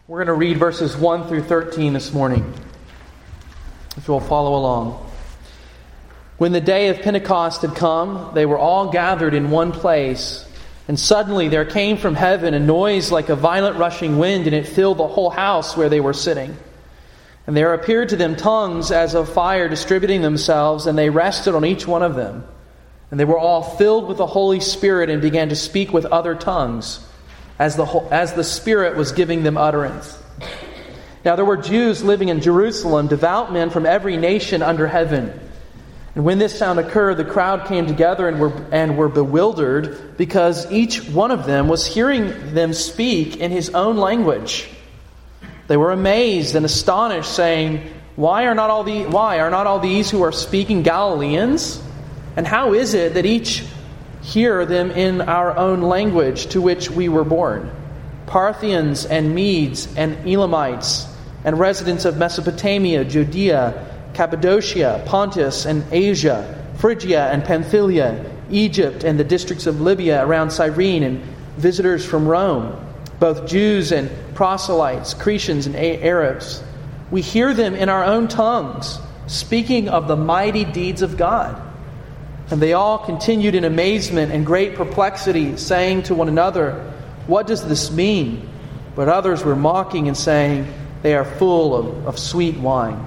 We're going to read verses 1 through 13 this morning, if you'll follow along. When the day of Pentecost had come, they were all gathered in one place. And suddenly there came from heaven a noise like a violent rushing wind, and it filled the whole house where they were sitting. And there appeared to them tongues as of fire distributing themselves, and they rested on each one of them. And they were all filled with the Holy Spirit and began to speak with other tongues, as the Spirit was giving them utterance. Now there were Jews living in Jerusalem, devout men from every nation under heaven. And when this sound occurred, the crowd came together and were bewildered, because each one of them was hearing them speak in his own language. They were amazed and astonished, saying, Why are not all these who are speaking Galileans? And how is it that each hear them in our own language to which we were born? Parthians and Medes and Elamites and residents of Mesopotamia, Judea, Cappadocia, Pontus and Asia, Phrygia and Pamphylia, Egypt and the districts of Libya around Cyrene, and visitors from Rome, both Jews and proselytes, Cretians and Arabs. We hear them in our own tongues, speaking of the mighty deeds of God. And they all continued in amazement and great perplexity, saying to one another, What does this mean? But others were mocking and saying, They are full of sweet wine.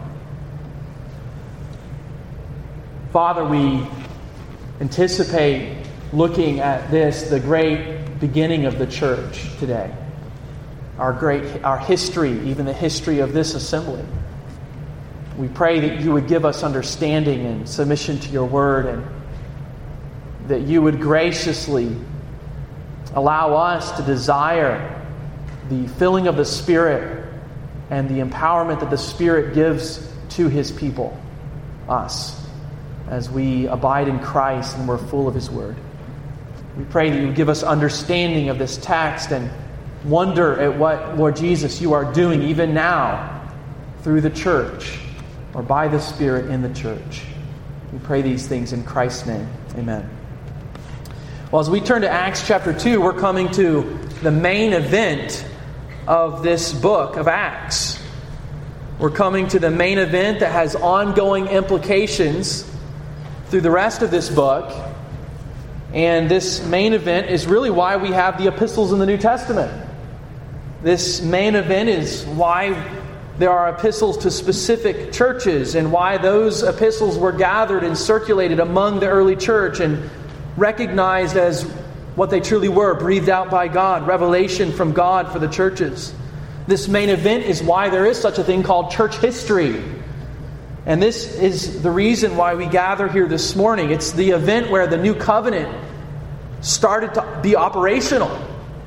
Father, we anticipate looking at this, the great beginning of the church today. Our history, even the history of this assembly. We pray that you would give us understanding and submission to your word, and that you would graciously allow us to desire the filling of the Spirit and the empowerment that the Spirit gives to His people, us, as we abide in Christ and we're full of His Word. We pray that you would give us understanding of this text and wonder at what, Lord Jesus, you are doing even now through the church or by the Spirit in the church. We pray these things in Christ's name. Amen. Well, as we turn to Acts chapter 2, we're coming to the main event of this book of Acts. We're coming to the main event that has ongoing implications through the rest of this book. And this main event is really why we have the epistles in the New Testament. This main event is why there are epistles to specific churches, and why those epistles were gathered and circulated among the early church and recognized as what they truly were, breathed out by God, revelation from God for the churches. This main event is why there is such a thing called church history. And this is the reason why we gather here this morning. It's the event where the new covenant started to be operational.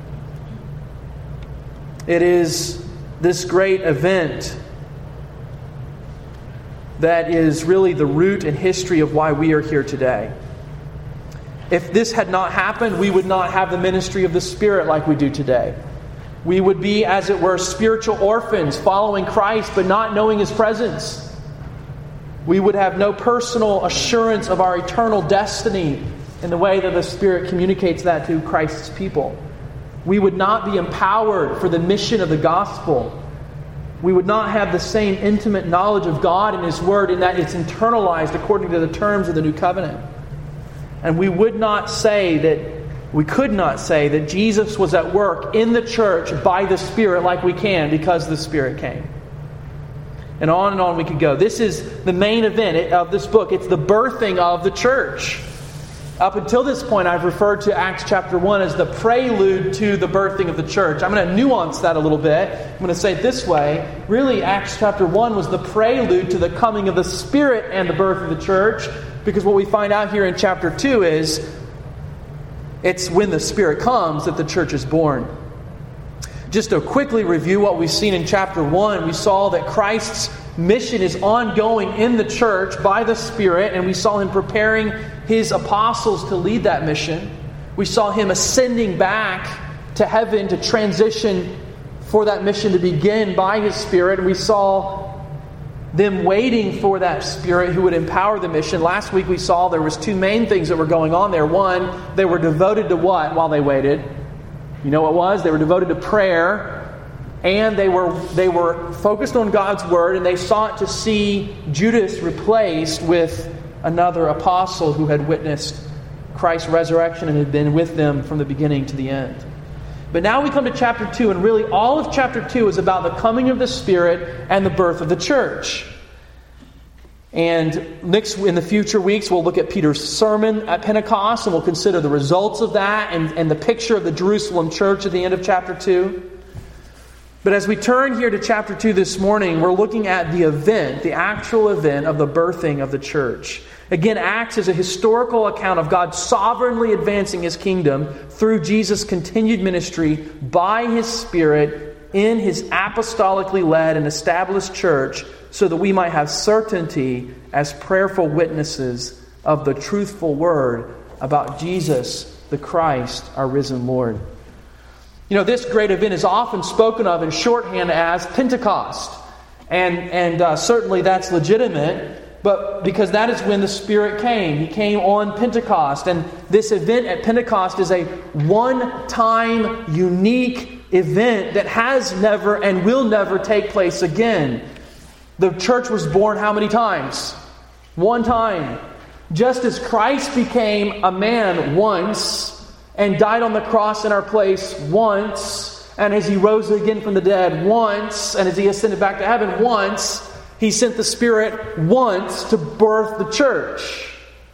It is this great event that is really the root and history of why we are here today. If this had not happened, we would not have the ministry of the Spirit like we do today. We would be, as it were, spiritual orphans, following Christ but not knowing His presence. We would have no personal assurance of our eternal destiny in the way that the Spirit communicates that to Christ's people. We would not be empowered for the mission of the gospel. We would not have the same intimate knowledge of God and His Word, in that it's internalized according to the terms of the new covenant. And we could not say that Jesus was at work in the church by the Spirit like we can, because the Spirit came. And on we could go. This is the main event of this book. It's the birthing of the church. Up until this point, I've referred to Acts chapter 1 as the prelude to the birthing of the church. I'm going to nuance that a little bit. I'm going to say it this way. Really, Acts chapter 1 was the prelude to the coming of the Spirit and the birth of the church. Because what we find out here in chapter 2 is it's when the Spirit comes that the church is born. Just to quickly review what we've seen in chapter 1, we saw that Christ's mission is ongoing in the church by the Spirit, and we saw Him preparing His apostles to lead that mission. We saw Him ascending back to heaven to transition for that mission to begin by His Spirit, and we saw them waiting for that Spirit who would empower the mission. Last week we saw there was two main things that were going on there. One, they were devoted to what while they waited? You know what it was? They were devoted to prayer and they were focused on God's word, and they sought to see Judas replaced with another apostle who had witnessed Christ's resurrection and had been with them from the beginning to the end. But now we come to chapter 2, and really all of chapter 2 is about the coming of the Spirit and the birth of the church. And in the future weeks, we'll look at Peter's sermon at Pentecost, and we'll consider the results of that and the picture of the Jerusalem church at the end of chapter 2. But as we turn here to chapter 2 this morning, we're looking at the actual event of the birthing of the church. Again, Acts is a historical account of God sovereignly advancing His kingdom through Jesus' continued ministry by His Spirit in His apostolically led and established church, so that we might have certainty as prayerful witnesses of the truthful word about Jesus, the Christ, our risen Lord. You know, this great event is often spoken of in shorthand as Pentecost. And certainly that's legitimate, but because that is when the Spirit came. He came on Pentecost. And this event at Pentecost is a one-time, unique event that has never and will never take place again. The church was born how many times? One time. Just as Christ became a man once and died on the cross in our place once, and as He rose again from the dead once, and as He ascended back to heaven once, He sent the Spirit once to birth the church.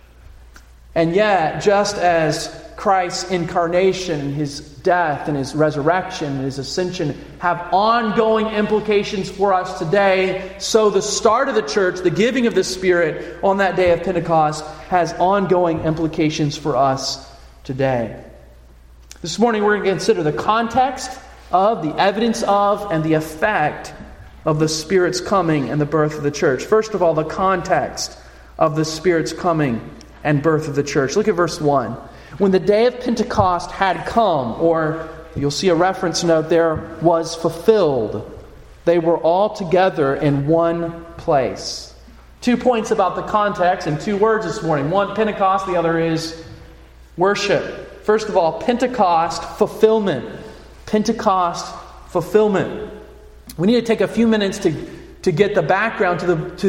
And yet, just as Christ's incarnation, His death and His resurrection and His ascension have ongoing implications for us today, so the start of the church, the giving of the Spirit on that day of Pentecost, has ongoing implications for us today. This morning we're going to consider the context of, the evidence of, and the effect of the Spirit's coming and the birth of the church. First of all, the context of the Spirit's coming and birth of the church. Look at verse 1. When the day of Pentecost had come, or you'll see a reference note there, was fulfilled, they were all together in one place. 2 points about the context and 2 words this morning. One, Pentecost. The other is worship. First of all, Pentecost fulfillment. Pentecost fulfillment. We need to take a few minutes to get the background to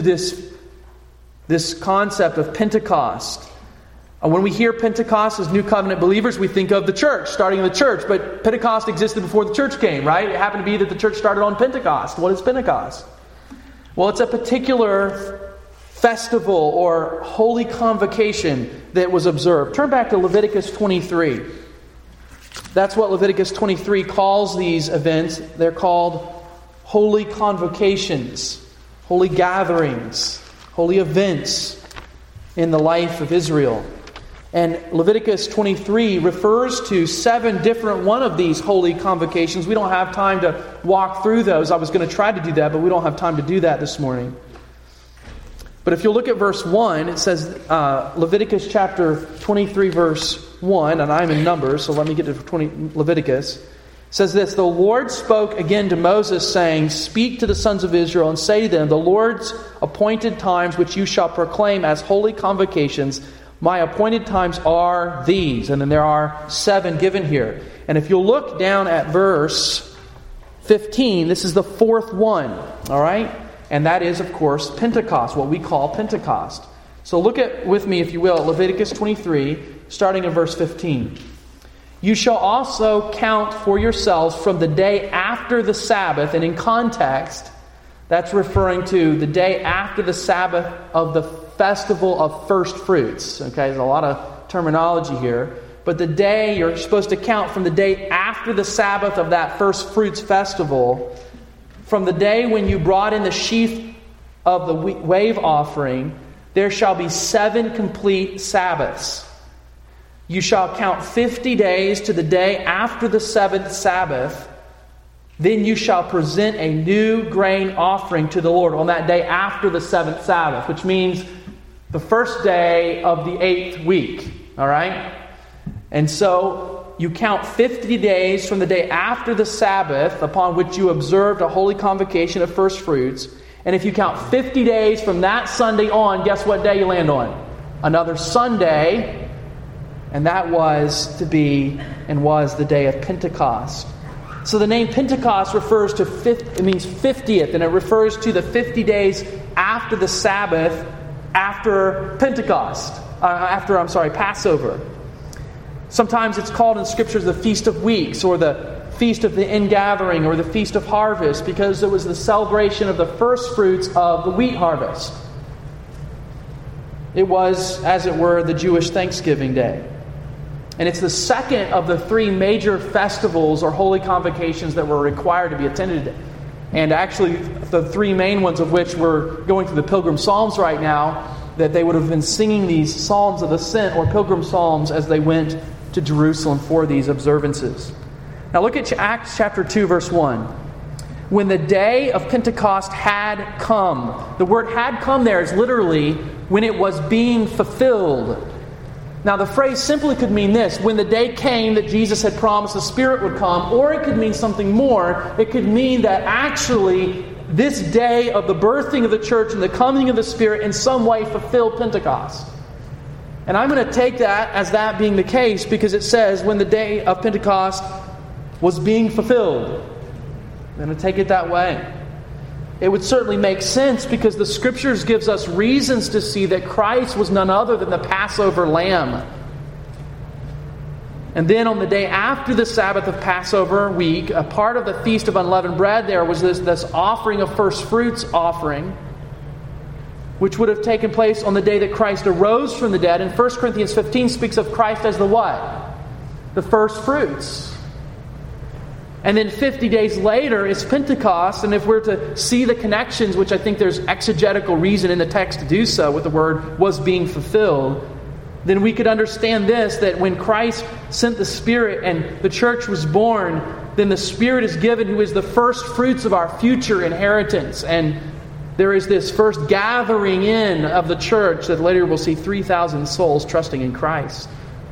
this concept of Pentecost. When we hear Pentecost as New Covenant believers, we think of the church, starting in the church. But Pentecost existed before the church came, right? It happened to be that the church started on Pentecost. What is Pentecost? Well, it's a particular festival or holy convocation that was observed. Turn back to Leviticus 23. That's what Leviticus 23 calls these events. They're called holy convocations, holy gatherings, holy events in the life of Israel. And Leviticus 23 refers to 7 different one of these holy convocations. We don't have time to walk through those. I was going to try to do that, but we don't have time to do that this morning. But if you'll look at verse 1, it says, Leviticus chapter 23, verse 1, and I'm in Numbers, so let me get to Leviticus. It says this, "The Lord spoke again to Moses, saying, Speak to the sons of Israel, and say to them, The Lord's appointed times which you shall proclaim as holy convocations, my appointed times are these." And then there are 7 given here. And if you'll look down at verse 15, this is the 4th one. All right? And that is, of course, Pentecost, what we call Pentecost. So look at with me, if you will, Leviticus 23, starting in verse 15. "You shall also count for yourselves from the day after the Sabbath," and in context, that's referring to the day after the Sabbath of the festival of first fruits. Okay, there's a lot of terminology here. But the day, you're supposed to count from the day after the Sabbath of that first fruits festival, from the day when you brought in the sheaf of the wave offering, there shall be 7 complete Sabbaths. You shall count 50 days to the day after the 7th Sabbath. Then you shall present a new grain offering to the Lord on that day after the 7th Sabbath, which means the first day of the 8th week. All right? And so you count 50 days from the day after the Sabbath upon which you observed a holy convocation of first fruits. And if you count 50 days from that Sunday on, guess what day you land on? Another Sunday. And that was to be and was the day of Pentecost. So the name Pentecost refers to it means 50th, and it refers to the 50 days after the Sabbath, after Pentecost, Passover. Sometimes it's called in Scriptures the Feast of Weeks, or the Feast of the Ingathering, or the Feast of Harvest, because it was the celebration of the first fruits of the wheat harvest. It was, as it were, the Jewish Thanksgiving Day. And it's the second of the three major festivals or holy convocations that were required to be attended. And actually, the three main ones of which we're going through the Pilgrim Psalms right now, that they would have been singing these Psalms of Ascent or Pilgrim Psalms as they went to Jerusalem for these observances. Now look at Acts chapter 2, verse 1. When the day of Pentecost had come. The word had come there is literally when it was being fulfilled. Now the phrase simply could mean this: when the day came that Jesus had promised the Spirit would come, or it could mean something more. It could mean that actually this day of the birthing of the church and the coming of the Spirit in some way fulfilled Pentecost. And I'm going to take that as that being the case because it says when the day of Pentecost was being fulfilled. I'm going to take it that way. It would certainly make sense because the Scriptures gives us reasons to see that Christ was none other than the Passover lamb. And then on the day after the Sabbath of Passover week, a part of the Feast of Unleavened Bread there was this offering of first fruits offering, which would have taken place on the day that Christ arose from the dead. And 1 Corinthians 15 speaks of Christ as the what? The first fruits. And then 50 days later is Pentecost. And if we're to see the connections, which I think there's exegetical reason in the text to do so with the word was being fulfilled, then we could understand this, that when Christ sent the Spirit and the church was born, then the Spirit is given who is the first fruits of our future inheritance. And there is this first gathering in of the church that later we'll see 3,000 souls trusting in Christ.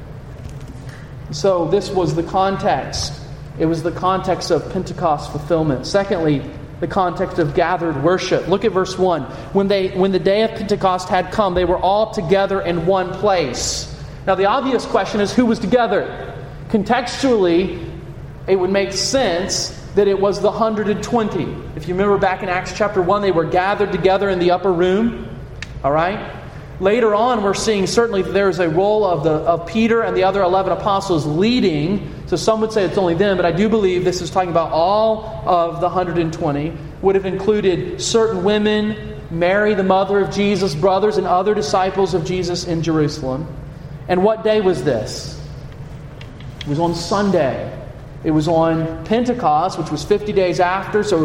So this was the context. It was the context of Pentecost fulfillment. Secondly, the context of gathered worship. Look at verse 1. When the day of Pentecost had come, they were all together in one place. Now the obvious question is, who was together? Contextually, it would make sense that it was the 120. If you remember back in Acts chapter 1, they were gathered together in the upper room. All right? Later on, we're seeing certainly there is a role of Peter and the other 11 apostles leading. So some would say it's only them, but I do believe this is talking about all of the 120. Would have included certain women, Mary, the mother of Jesus, brothers and other disciples of Jesus in Jerusalem. And what day was this? It was on Sunday. It was on Pentecost, which was 50 days after, so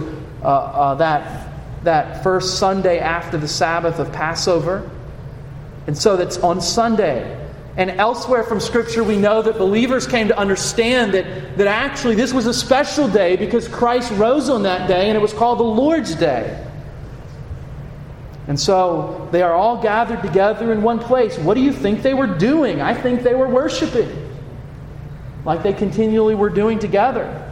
that first Sunday after the Sabbath of Passover. And so that's on Sunday. And elsewhere from Scripture, we know that believers came to understand that actually this was a special day because Christ rose on that day, and it was called the Lord's Day. And so they are all gathered together in one place. What do you think they were doing? I think they were worshiping, like they continually were doing together.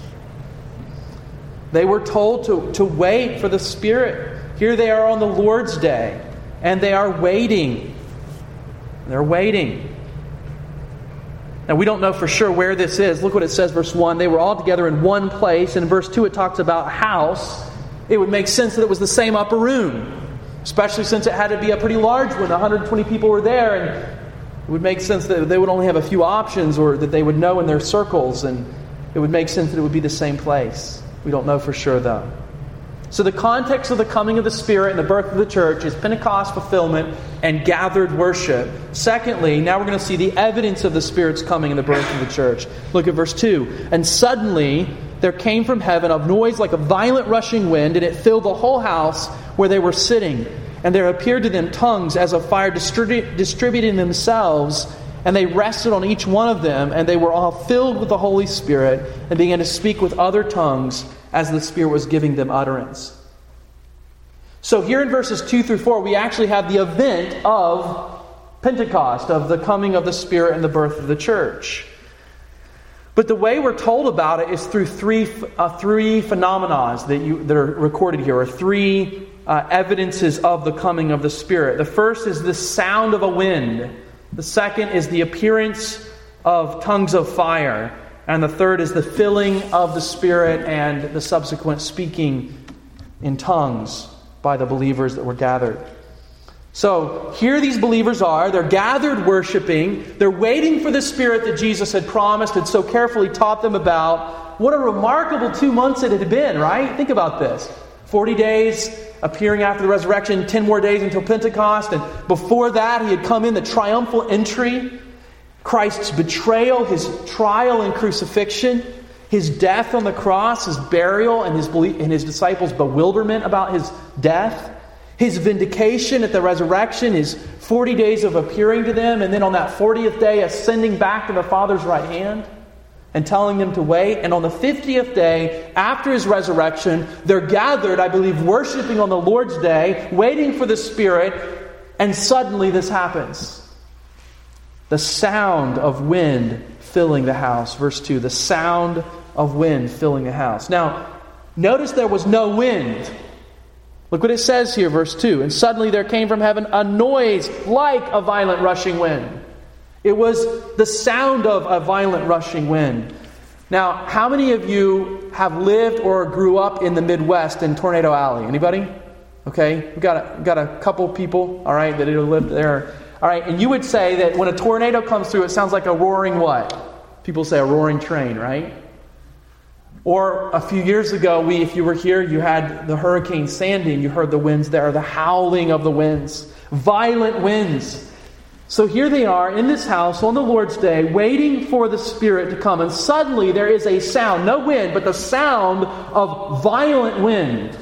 They were told to wait for the Spirit. Here they are on the Lord's Day, and they are waiting. They're waiting. Now we don't know for sure where this is. Look what it says, verse 1. They were all together in one place. And in verse 2 it talks about a house. It would make sense that it was the same upper room, especially since it had to be a pretty large one. 120 people were there, and it would make sense that they would only have a few options, or that they would know in their circles, and it would make sense that it would be the same place. We don't know for sure though. So the context of the coming of the Spirit and the birth of the church is Pentecost fulfillment and gathered worship. Secondly, now we're going to see the evidence of the Spirit's coming and the birth of the church. Look at verse 2. And suddenly there came from heaven a noise like a violent rushing wind, and it filled the whole house where they were sitting. And there appeared to them tongues as of fire distributing themselves, and they rested on each one of them, and they were all filled with the Holy Spirit and began to speak with other tongues as the Spirit was giving them utterance. So here in verses 2 through 4, we actually have the event of Pentecost, of the coming of the Spirit and the birth of the church. But the way we're told about it is through three phenomena that are recorded here, or three evidences of the coming of the Spirit. The first is the sound of a wind. The second is the appearance of tongues of fire. And the third is the filling of the Spirit and the subsequent speaking in tongues by the believers that were gathered. So here these believers are. They're gathered worshiping. They're waiting for the Spirit that Jesus had promised and so carefully taught them about. What a remarkable 2 months it had been, right? Think about this. 40 days appearing after the resurrection, 10 more days until Pentecost. And before that, he had come in the triumphal entry. Christ's betrayal, his trial and crucifixion, his death on the cross, his burial, and his disciples' bewilderment about his death. His vindication at the resurrection, his 40 days of appearing to them, and then on that 40th day ascending back to the Father's right hand and telling them to wait. And on the 50th day, after his resurrection, they're gathered, I believe, worshiping on the Lord's Day, waiting for the Spirit, and suddenly this happens. The sound of wind filling the house. Verse 2, the sound of wind filling the house. Now, notice there was no wind. Look what it says here, verse 2. And suddenly there came from heaven a noise like a violent rushing wind. It was the sound of a violent rushing wind. Now, how many of you have lived or grew up in the Midwest in Tornado Alley? Anybody? Okay, we've got a couple people, all right, that have lived there. All right, and you would say that when a tornado comes through, it sounds like a roaring what? People say a roaring train, right? Or a few years ago, if you were here, you had the Hurricane Sandy, and you heard the winds there, the howling of the winds, violent winds. So here they are in this house on the Lord's Day, waiting for the Spirit to come. And suddenly there is a sound, no wind, but the sound of violent wind.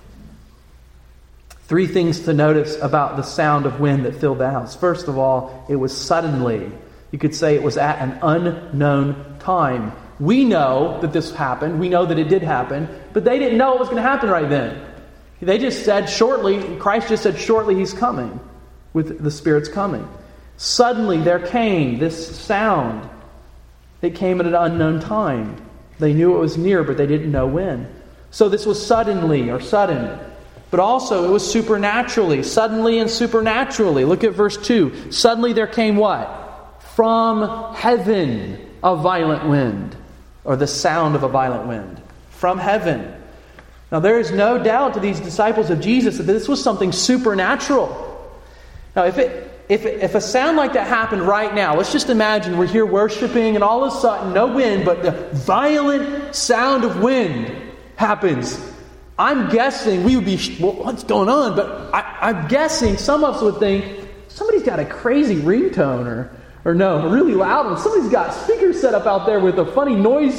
3 things to notice about the sound of wind that filled the house. First of all, it was suddenly. You could say it was at an unknown time. We know that this happened. We know that it did happen. But they didn't know it was going to happen right then. They just said shortly, Christ just said shortly he's coming, with the Spirit's coming. Suddenly there came this sound. It came at an unknown time. They knew it was near, but they didn't know when. So this was suddenly or sudden. But also it was supernaturally. Suddenly and supernaturally. Look at verse 2. Suddenly there came what? From heaven a violent wind. Or the sound of a violent wind. From heaven. Now there is no doubt to these disciples of Jesus that this was something supernatural. Now if a sound like that happened right now, let's just imagine we're here worshiping and all of a sudden no wind, but the violent sound of wind happens. I'm guessing we would be, well, what's going on? But I'm guessing some of us would think, somebody's got a crazy ringtone or no, really loud one. Somebody's got speakers set up out there with a funny noise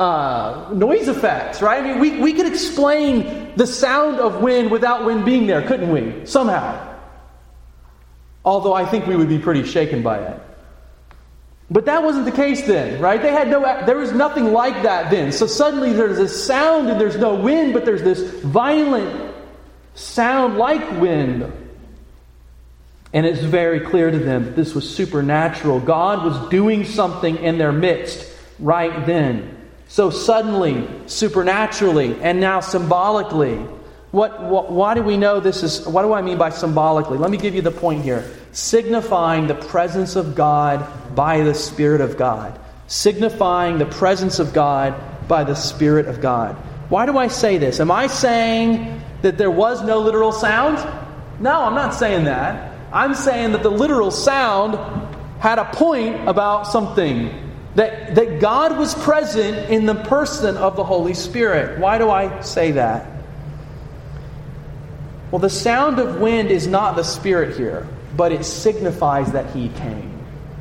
effects, right? I mean, we could explain the sound of wind without wind being there, couldn't we? Somehow. Although I think we would be pretty shaken by it. But that wasn't the case then, right? There was nothing like that then. So suddenly there's this sound and there's no wind, but there's this violent sound like wind. And it's very clear to them that this was supernatural. God was doing something in their midst right then. So suddenly, supernaturally, and now symbolically. Why do we know this is... What do I mean by symbolically? Let me give you the point here. Signifying the presence of God by the Spirit of God. Signifying the presence of God by the Spirit of God. Why do I say this? Am I saying that there was no literal sound? No, I'm not saying that. I'm saying that the literal sound had a point about something. That God was present in the person of the Holy Spirit. Why do I say that? Well, the sound of wind is not the Spirit here, but it signifies that He came.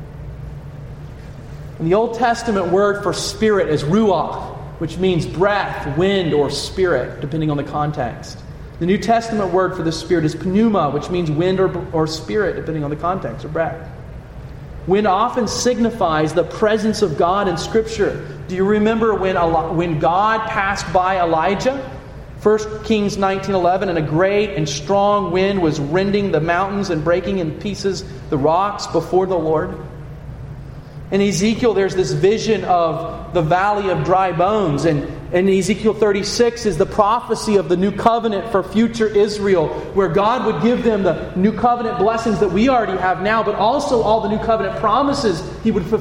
And the Old Testament word for spirit is ruach, which means breath, wind, or spirit, depending on the context. The New Testament word for the Spirit is pneuma, which means wind or spirit, depending on the context, or breath. Wind often signifies the presence of God in Scripture. Do you remember when God passed by Elijah? 1 Kings 19:11, and a great and strong wind was rending the mountains and breaking in pieces the rocks before the Lord. In Ezekiel, there's this vision of the valley of dry bones. And Ezekiel 36 is the prophecy of the new covenant for future Israel, where God would give them the new covenant blessings that we already have now, but also all the new covenant promises He would fulfill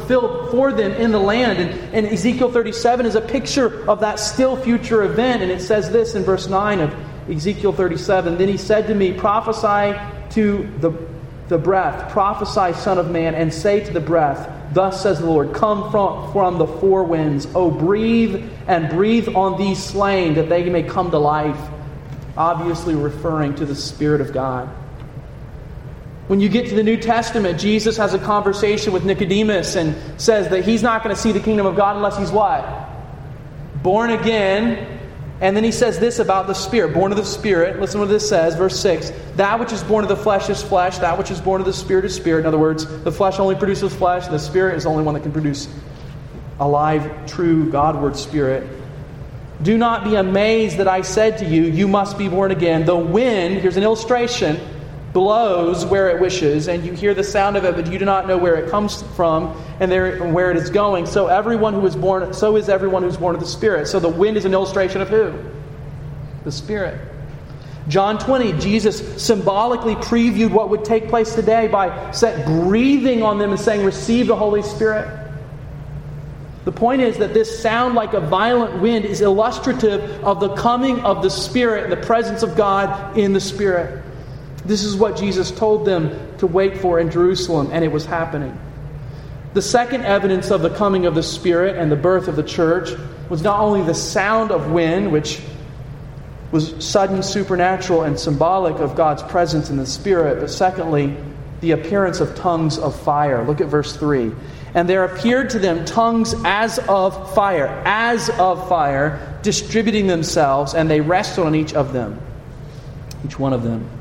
before them in the land. And Ezekiel 37 is a picture of that still future event. And it says this in verse 9 of Ezekiel 37. Then he said to me, prophesy to the breath, prophesy, son of man, and say to the breath, thus says the Lord, come from the four winds. Oh, breathe and breathe on these slain, that they may come to life. Obviously referring to the Spirit of God. When you get to the New Testament, Jesus has a conversation with Nicodemus and says that he's not going to see the kingdom of God unless he's what? Born again. And then he says this about the Spirit, born of the Spirit. Listen to what this says, verse 6. That which is born of the flesh is flesh. That which is born of the Spirit is spirit. In other words, the flesh only produces flesh. The Spirit is the only one that can produce a live, true, Godward Spirit. Do not be amazed that I said to you, you must be born again. The wind, here's an illustration, blows where it wishes, and you hear the sound of it, but you do not know where it comes from and where it is going. So is everyone who's born of the Spirit. So the wind is an illustration of who? The Spirit. John 20, Jesus symbolically previewed what would take place today by breathing on them and saying, receive the Holy Spirit. The point is that this sound like a violent wind is illustrative of the coming of the Spirit and the presence of God in the Spirit. This is what Jesus told them to wait for in Jerusalem, and it was happening. The second evidence of the coming of the Spirit and the birth of the church was not only the sound of wind, which was sudden, supernatural, and symbolic of God's presence in the Spirit, but secondly, the appearance of tongues of fire. Look at verse 3. And there appeared to them tongues as of fire, distributing themselves, and they rested on each one of them.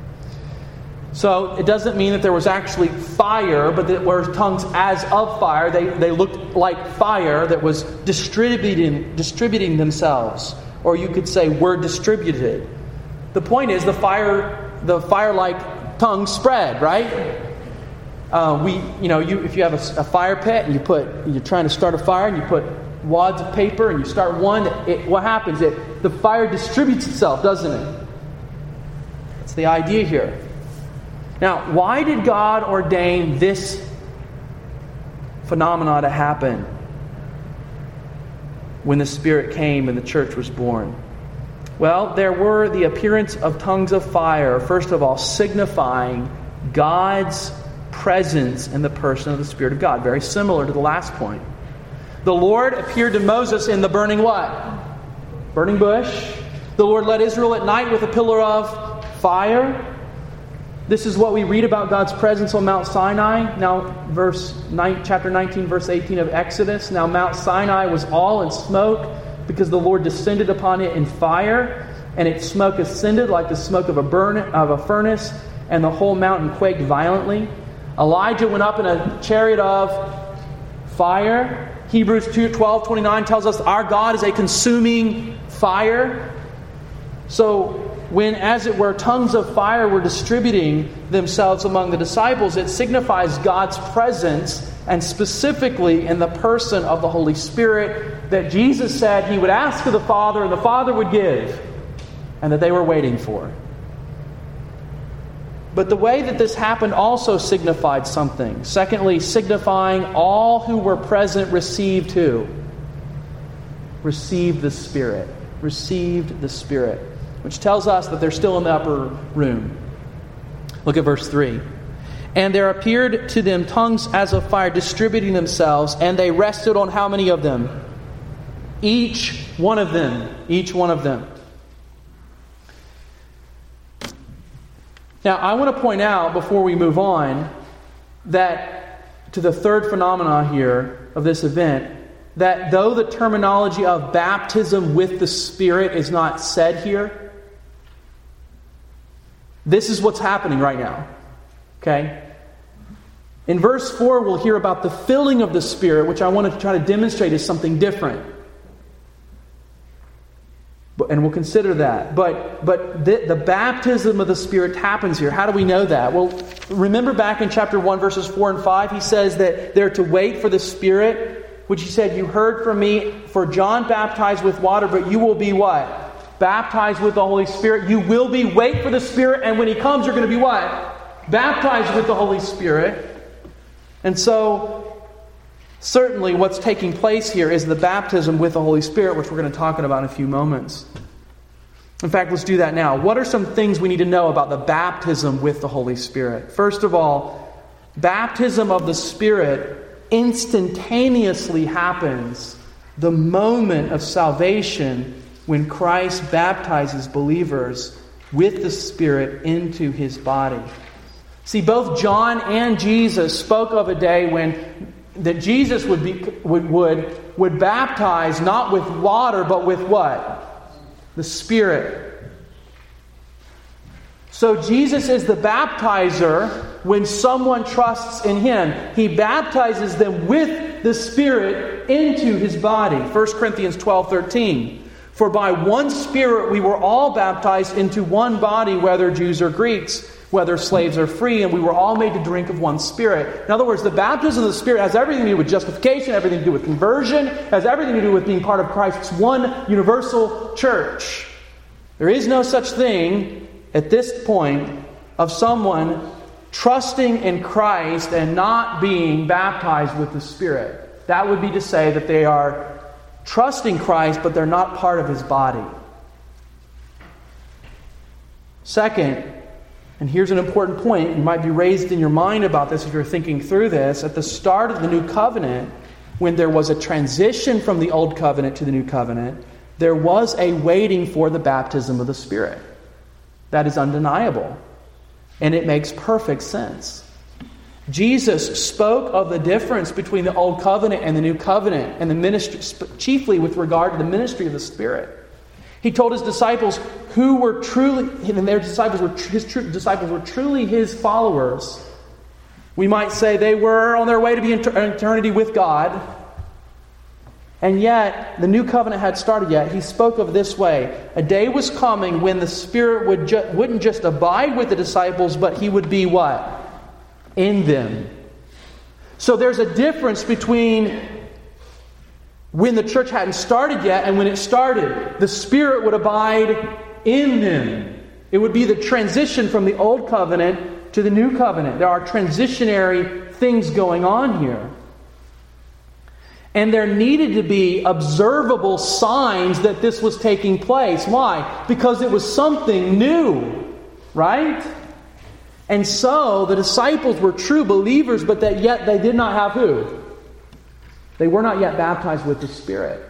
So it doesn't mean that there was actually fire, but that were tongues as of fire. They looked like fire that was distributing themselves. Or you could say were distributed. The point is the fire-like tongues spread, right? If you have a fire pit and you're trying to start a fire and you put wads of paper and you start one, what happens? The fire distributes itself, doesn't it? That's the idea here. Now, why did God ordain this phenomena to happen when the Spirit came and the church was born? Well, there were the appearance of tongues of fire, first of all, signifying God's presence in the person of the Spirit of God. Very similar to the last point. The Lord appeared to Moses in the burning what? Burning bush. The Lord led Israel at night with a pillar of fire. This is what we read about God's presence on Mount Sinai. Now, chapter 19, verse 18 of Exodus. Now, Mount Sinai was all in smoke because the Lord descended upon it in fire, and its smoke ascended like the smoke of a furnace, and the whole mountain quaked violently. Elijah went up in a chariot of fire. Hebrews 12:29 tells us our God is a consuming fire. So when, as it were, tongues of fire were distributing themselves among the disciples, it signifies God's presence, and specifically in the person of the Holy Spirit, that Jesus said He would ask of the Father and the Father would give, and that they were waiting for. But the way that this happened also signified something. Secondly, signifying all who were present received who? Received the Spirit. Received the Spirit. Which tells us that they're still in the upper room. Look at verse 3. And there appeared to them tongues as of fire, distributing themselves, and they rested on how many of them? Each one of them. Each one of them. Now, I want to point out, before we move on, that to the third phenomena here of this event, that though the terminology of baptism with the Spirit is not said here, this is what's happening right now. Okay? In verse 4, we'll hear about the filling of the Spirit, which I want to try to demonstrate is something different. And we'll consider that. But the baptism of the Spirit happens here. How do we know that? Well, remember back in chapter 1, verses 4 and 5, he says that they're to wait for the Spirit, which he said, you heard from me, for John baptized with water, but you will be what? Baptized with the Holy Spirit. You will be, wait for the Spirit, and when He comes, you're going to be what? Baptized with the Holy Spirit. And so, Certainly what's taking place here is the baptism with the Holy Spirit, which we're going to talk about in a few moments. In fact, let's do that now. What are some things we need to know about the baptism with the Holy Spirit? First of all, baptism of the Spirit instantaneously happens the moment of salvation when Christ baptizes believers with the Spirit into His body. See, both John and Jesus spoke of a day when that Jesus would baptize not with water, but with what? The Spirit. So Jesus is the baptizer when someone trusts in Him. He baptizes them with the Spirit into His body. 1 Corinthians 12:13. For by one Spirit we were all baptized into one body, whether Jews or Greeks, whether slaves or free, and we were all made to drink of one Spirit. In other words, the baptism of the Spirit has everything to do with justification, everything to do with conversion, has everything to do with being part of Christ's one universal church. There is no such thing at this point of someone trusting in Christ and not being baptized with the Spirit. That would be to say that they are trusting Christ, but they're not part of His body. Second, and here's an important point, you might be raised in your mind about this if you're thinking through this. At the start of the New Covenant, when there was a transition from the Old Covenant to the New Covenant, there was a waiting for the baptism of the Spirit. That is undeniable. And it makes perfect sense. Jesus spoke of the difference between the Old Covenant and the New Covenant, and the ministry, chiefly with regard to the ministry of the Spirit. He told His disciples who were truly, and their disciples were disciples were truly His followers. We might say they were on their way to be in eternity with God. And yet, the New Covenant had started yet. He spoke of this way. A day was coming when the Spirit wouldn't just abide with the disciples, but He would be what? In them. So there's a difference between when the church hadn't started yet and when it started. The Spirit would abide in them. It would be the transition from the Old Covenant to the New Covenant. There are transitionary things going on here. And there needed to be observable signs that this was taking place. Why? Because it was something new, right? And so the disciples were true believers, but that yet they did not have who? They were not yet baptized with the Spirit.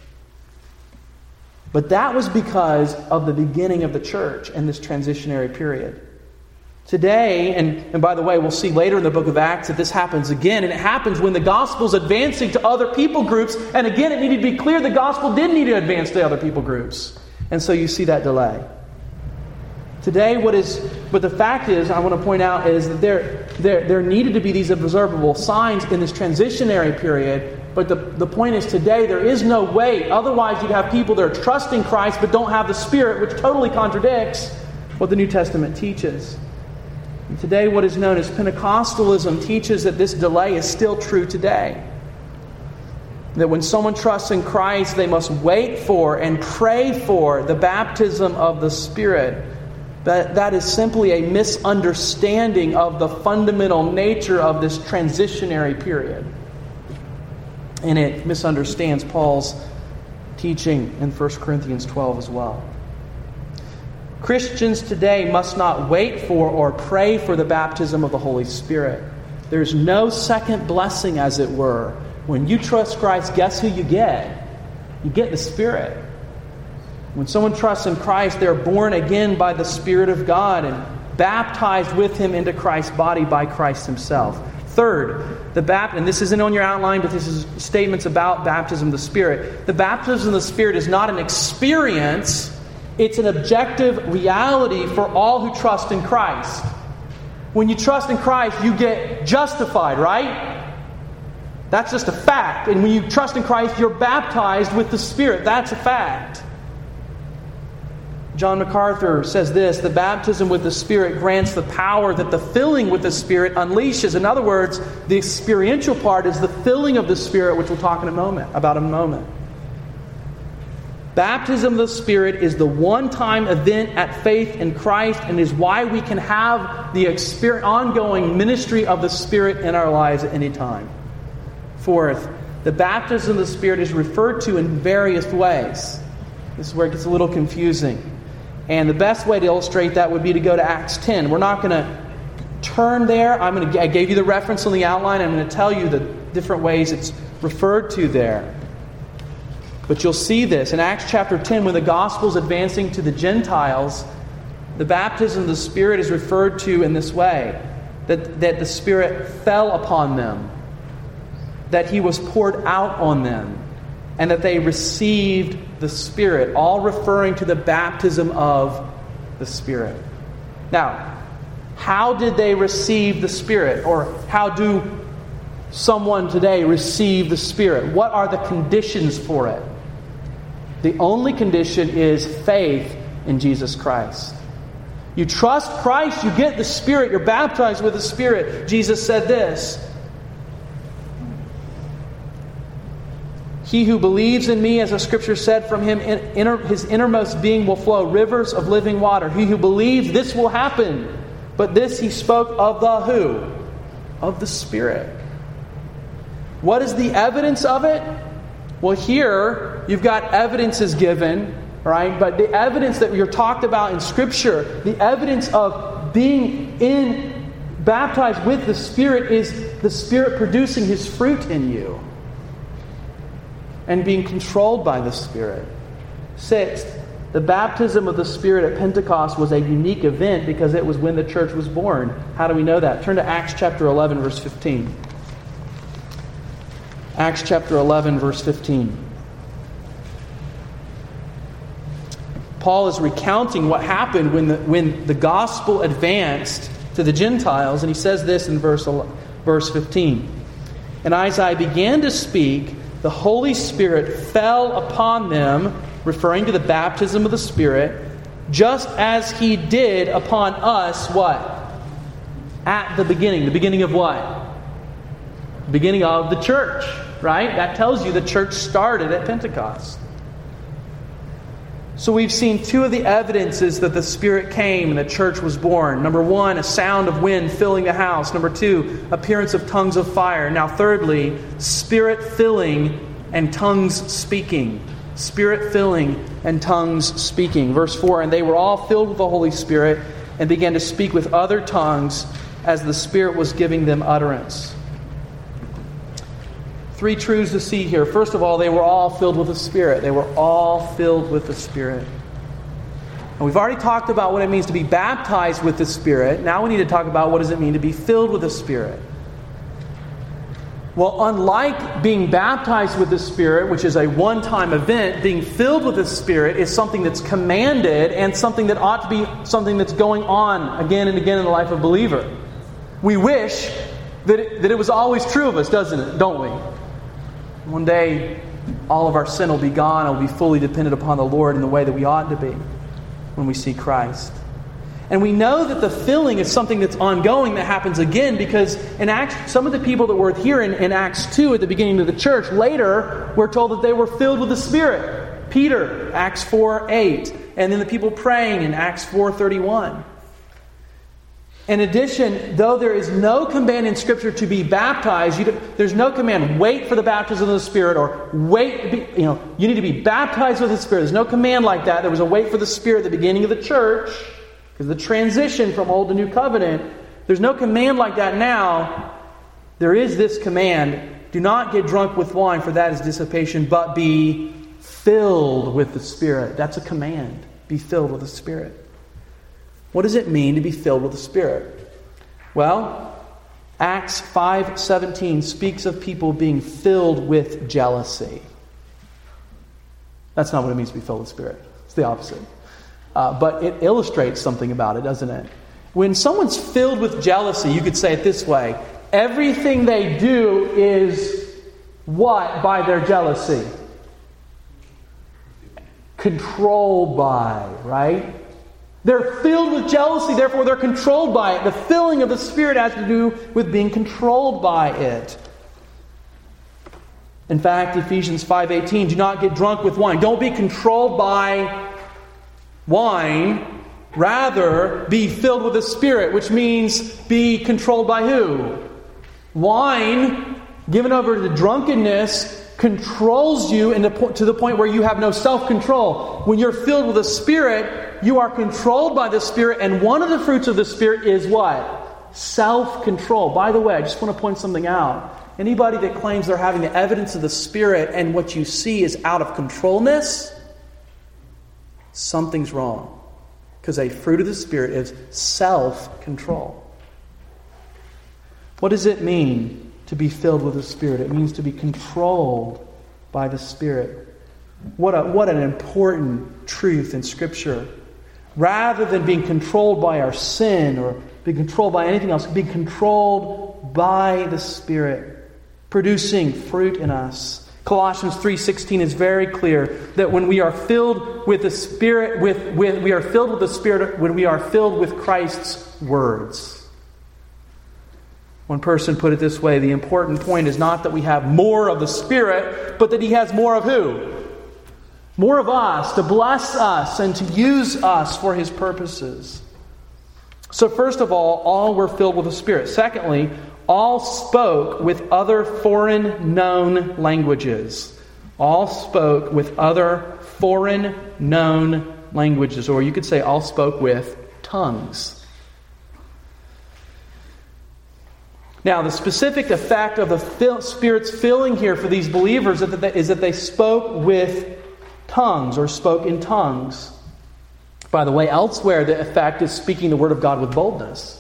But that was because of the beginning of the church and this transitionary period. Today, and by the way, we'll see later in the book of Acts that this happens again, and it happens when the gospel's advancing to other people groups, and again it needed to be clear the gospel did need to advance to other people groups. And so you see that delay. Today, but the fact is, I want to point out, is that there needed to be these observable signs in this transitionary period. But the point is, today there is no way. Otherwise, you'd have people that are trusting Christ but don't have the Spirit, which totally contradicts what the New Testament teaches. And today, what is known as Pentecostalism teaches that this delay is still true today. That when someone trusts in Christ, they must wait for and pray for the baptism of the Spirit. That is simply a misunderstanding of the fundamental nature of this transitionary period. And it misunderstands Paul's teaching in 1 Corinthians 12 as well. Christians today must not wait for or pray for the baptism of the Holy Spirit. There's no second blessing, as it were. When you trust Christ, guess who you get? You get the Spirit. When someone trusts in Christ, they're born again by the Spirit of God and baptized with Him into Christ's body by Christ Himself. Third, and this isn't on your outline, but this is statements about baptism of the Spirit. The baptism of the Spirit is not an experience, it's an objective reality for all who trust in Christ. When you trust in Christ, you get justified, right? That's just a fact. And when you trust in Christ, you're baptized with the Spirit. That's a fact. John MacArthur says this: the baptism with the Spirit grants the power that the filling with the Spirit unleashes. In other words, the experiential part is the filling of the Spirit, which we'll talk about in a moment. Baptism of the Spirit is the one-time event at faith in Christ and is why we can have the ongoing ministry of the Spirit in our lives at any time. Fourth, the baptism of the Spirit is referred to in various ways. This is where it gets a little confusing. And the best way to illustrate that would be to go to Acts 10. We're not going to turn there. I gave you the reference on the outline. I'm going to tell you the different ways it's referred to there. But you'll see this. In Acts chapter 10, when the gospel is advancing to the Gentiles, the baptism of the Spirit is referred to in this way. That the Spirit fell upon them. That He was poured out on them. And that they received the Spirit. All referring to the baptism of the Spirit. Now, how did they receive the Spirit? Or how do someone today receive the Spirit? What are the conditions for it? The only condition is faith in Jesus Christ. You trust Christ, you get the Spirit, you're baptized with the Spirit. Jesus said this, "He who believes in me, as the Scripture said, from him his innermost being will flow rivers of living water." He who believes, this will happen. But this he spoke of the who? Of the Spirit. What is the evidence of it? Well, here you've got evidences given, right? But the evidence that you're talked about in Scripture, the evidence of being baptized with the Spirit is the Spirit producing His fruit in you. And being controlled by the Spirit. Sixth, the baptism of the Spirit at Pentecost was a unique event because it was when the church was born. How do we know that? Turn to Acts chapter 11, verse 15. Acts chapter 11, verse 15. Paul is recounting what happened when the gospel advanced to the Gentiles, and he says this in verse 15. "And as I began to speak, the Holy Spirit fell upon them," referring to the baptism of the Spirit, "just as He did upon us," what? At the beginning. The beginning of what? The beginning of the church, right? That tells you the church started at Pentecost. So we've seen two of the evidences that the Spirit came and the church was born. Number one, a sound of wind filling the house. Number two, appearance of tongues of fire. Now thirdly, Spirit filling and tongues speaking. Spirit filling and tongues speaking. Verse 4, "And they were all filled with the Holy Spirit and began to speak with other tongues as the Spirit was giving them utterance." Three truths to see here. First of all, they were all filled with the Spirit. They were all filled with the Spirit. And we've already talked about what it means to be baptized with the Spirit. Now we need to talk about what does it mean to be filled with the Spirit. Well, unlike being baptized with the Spirit, which is a one-time event, being filled with the Spirit is something that's commanded and something that ought to be something that's going on again and again in the life of a believer. We wish that it was always true of us, don't we? One day, all of our sin will be gone and we'll be fully dependent upon the Lord in the way that we ought to be when we see Christ. And we know that the filling is something that's ongoing, that happens again, because in Acts, some of the people that were here in Acts 2 at the beginning of the church, later we're told that they were filled with the Spirit. Peter, Acts 4:8, and then the people praying in Acts 4:31. In addition, though there is no command in Scripture to be baptized, there's no command, wait for the baptism of the Spirit, or you need to be baptized with the Spirit. There's no command like that. There was a wait for the Spirit at the beginning of the church, because the transition from Old to New Covenant. There's no command like that now. There is this command, do not get drunk with wine, for that is dissipation, but be filled with the Spirit. That's a command. Be filled with the Spirit. What does it mean to be filled with the Spirit? Well, Acts 5:17 speaks of people being filled with jealousy. That's not what it means to be filled with the Spirit. It's the opposite. But it illustrates something about it, doesn't it? When someone's filled with jealousy, you could say it this way. Everything they do is what by their jealousy? Controlled by, right? They're filled with jealousy, therefore they're controlled by it. The filling of the Spirit has to do with being controlled by it. In fact, Ephesians 5:18, do not get drunk with wine. Don't be controlled by wine. Rather, be filled with the Spirit, which means be controlled by who? Wine given over to drunkenness, controls you to the point where you have no self-control. When you're filled with the Spirit, you are controlled by the Spirit, and one of the fruits of the Spirit is what? Self-control. By the way, I just want to point something out. Anybody that claims they're having the evidence of the Spirit and what you see is out of controlness, something's wrong. Because a fruit of the Spirit is self-control. What does it mean to be filled with the Spirit? It means to be controlled by the Spirit. What an important truth in Scripture. Rather than being controlled by our sin or being controlled by anything else, being controlled by the Spirit, producing fruit in us. Colossians 3:16 is very clear that when we are filled with the Spirit, we are filled with the Spirit when we are filled with Christ's words. One person put it this way: the important point is not that we have more of the Spirit, but that He has more of who? More of us, to bless us and to use us for His purposes. So first of all were filled with the Spirit. Secondly, all spoke with other foreign known languages. All spoke with other foreign known languages. Or you could say all spoke with tongues. Now, the specific effect of the Spirit's filling here for these believers is that they spoke with tongues or spoke in tongues. By the way, elsewhere the effect is speaking the Word of God with boldness.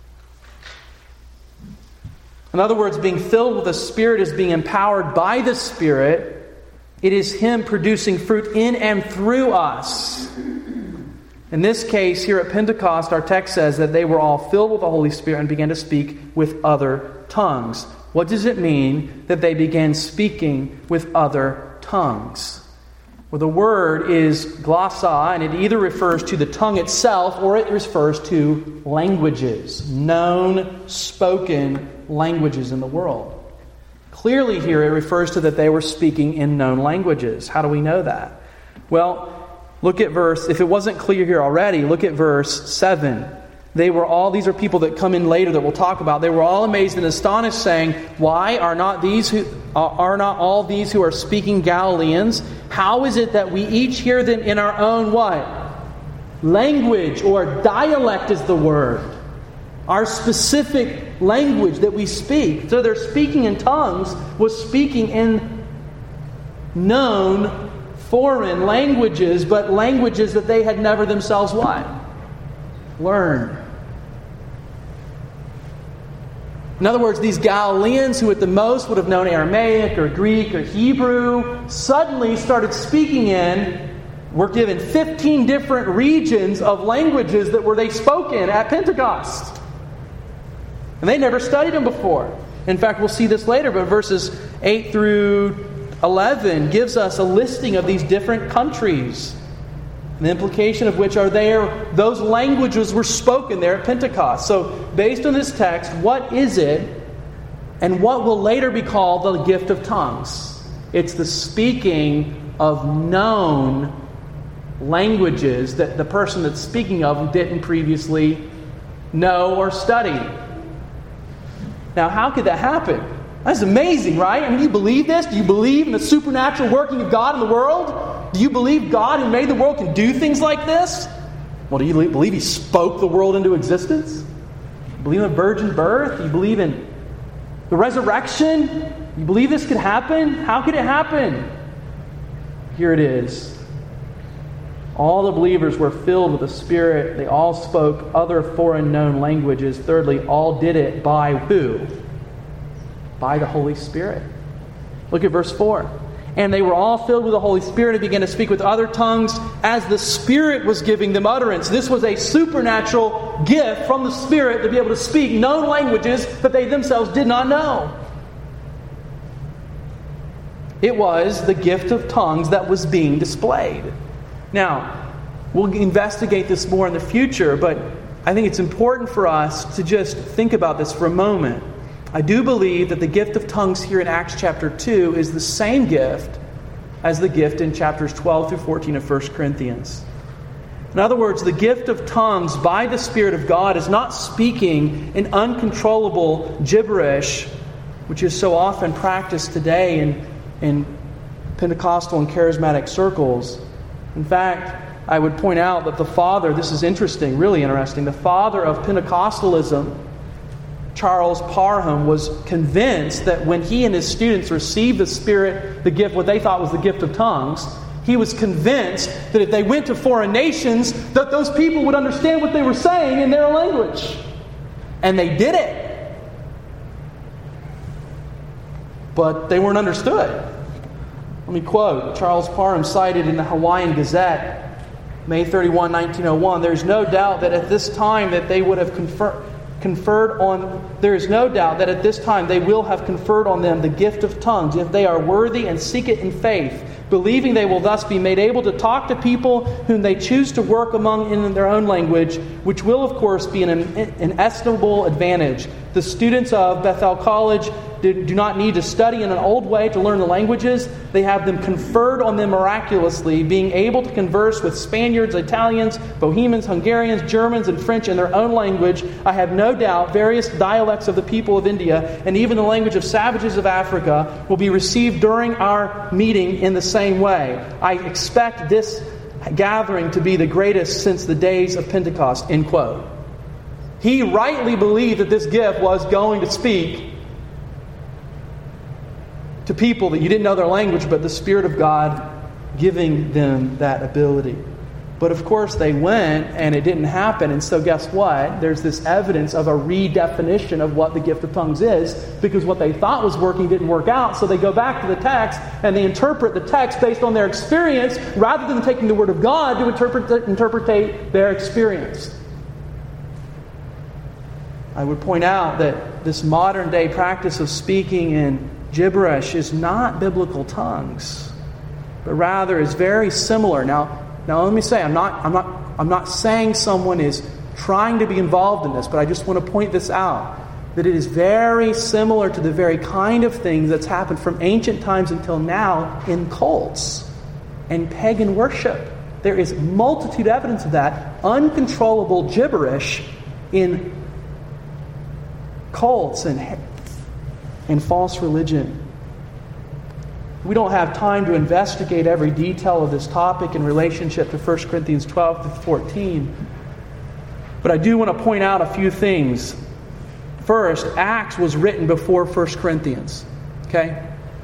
In other words, being filled with the Spirit is being empowered by the Spirit. It is Him producing fruit in and through us. In this case, here at Pentecost, our text says that they were all filled with the Holy Spirit and began to speak with other tongues. What does it mean that they began speaking with other tongues? Well, the word is glossa, and it either refers to the tongue itself or it refers to languages, known, spoken languages in the world. Clearly here it refers to that they were speaking in known languages. How do we know that? Well, look at if it wasn't clear here already, look at verse 7. These are people that come in later that we'll talk about. They were all amazed and astonished, saying, "Why are not all these who are speaking Galileans? How is it that we each hear them in our own" what? Language, or dialect is the word. Our specific language that we speak. So their speaking in tongues was speaking in known foreign languages, but languages that they had never themselves what? Learned. In other words, these Galileans, who at the most would have known Aramaic or Greek or Hebrew, suddenly started speaking were given 15 different regions of languages that they spoke in at Pentecost. And they never studied them before. In fact, we'll see this later, but verses 8 through 11 gives us a listing of these different countries. The implication of which are those languages were spoken there at Pentecost. So, based on this text, what is it and what will later be called the gift of tongues? It's the speaking of known languages that the person that's speaking of didn't previously know or study. Now, how could that happen? That's amazing, right? I mean, do you believe this? Do you believe in the supernatural working of God in the world? Do you believe God who made the world can do things like this? Well, do you believe He spoke the world into existence? You believe in a virgin birth? You believe in the resurrection? You believe this could happen? How could it happen? Here it is. All the believers were filled with the Spirit. They all spoke other foreign known languages. Thirdly, all did it by who? By the Holy Spirit. Look at verse 4. And they were all filled with the Holy Spirit and began to speak with other tongues as the Spirit was giving them utterance. This was a supernatural gift from the Spirit to be able to speak known languages that they themselves did not know. It was the gift of tongues that was being displayed. Now, we'll investigate this more in the future, but I think it's important for us to just think about this for a moment. I do believe that the gift of tongues here in Acts chapter 2 is the same gift as the gift in chapters 12 through 14 of 1 Corinthians. In other words, the gift of tongues by the Spirit of God is not speaking in uncontrollable gibberish which is so often practiced today in Pentecostal and charismatic circles. In fact, I would point out that the father, this is interesting, really interesting, the father of Pentecostalism, Charles Parham, was convinced that when he and his students received the Spirit, the gift, what they thought was the gift of tongues, he was convinced that if they went to foreign nations, that those people would understand what they were saying in their language. And they did it. But they weren't understood. Let me quote Charles Parham, cited in the Hawaiian Gazette, May 31, 1901. There is no doubt that at this time that they would have there is no doubt that at this time they will have conferred on them the gift of tongues, if they are worthy and seek it in faith, believing they will thus be made able to talk to people whom they choose to work among in their own language, which will of course be an inestimable advantage. The students of Bethel College do not need to study in an old way to learn the languages. They have them conferred on them miraculously, being able to converse with Spaniards, Italians, Bohemians, Hungarians, Germans, and French in their own language. I have no doubt various dialects of the people of India and even the language of savages of Africa will be received during our meeting in the same way. I expect this gathering to be the greatest since the days of Pentecost, end quote. He rightly believed that this gift was going to speak to people that you didn't know their language, but the Spirit of God giving them that ability. But of course they went and it didn't happen. And so guess what? There's this evidence of a redefinition of what the gift of tongues is, because what they thought was working didn't work out. So they go back to the text and they interpret the text based on their experience rather than taking the Word of God to interpret their experience. I would point out that this modern day practice of speaking in gibberish is not biblical tongues, but rather is very similar. Now let me say, I'm not saying someone is trying to be involved in this, but I just want to point this out, that it is very similar to the very kind of thing that's happened from ancient times until now in cults and pagan worship. There is multitude evidence of that, uncontrollable gibberish in cults and false religion. We don't have time to investigate every detail of this topic in relationship to 1 Corinthians 12 to 14. But I do want to point out a few things. First, Acts was written before 1 Corinthians. Okay?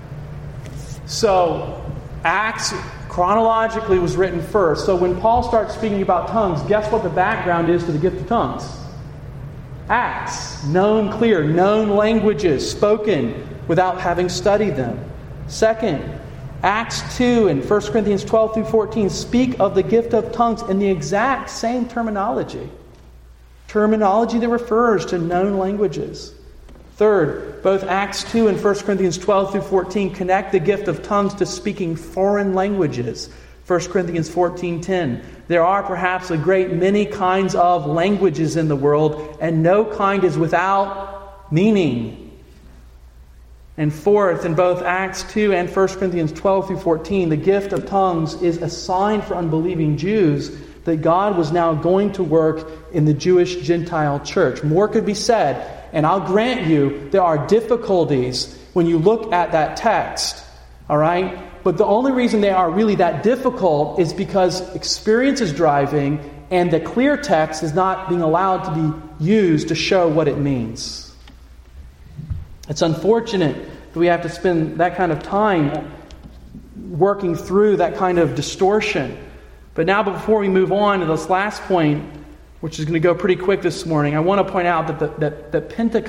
So, Acts chronologically was written first. So when Paul starts speaking about tongues, guess what the background is to the gift of tongues? Acts, known languages spoken without having studied them. Second, Acts 2 and 1 Corinthians 12 through 14 speak of the gift of tongues in the exact same terminology. Terminology that refers to known languages. Third, both Acts 2 and 1 Corinthians 12 through 14 connect the gift of tongues to speaking foreign languages. 1 Corinthians 14:10. There are perhaps a great many kinds of languages in the world, and no kind is without meaning. And fourth, in both Acts 2 and 1 Corinthians 12 through 14, the gift of tongues is a sign for unbelieving Jews that God was now going to work in the Jewish Gentile church. More could be said, and I'll grant you there are difficulties when you look at that text. All right? But the only reason they are really that difficult is because experience is driving and the clear text is not being allowed to be used to show what it means. It's unfortunate that we have to spend that kind of time working through that kind of distortion. But now before we move on to this last point, which is going to go pretty quick this morning, I want to point out that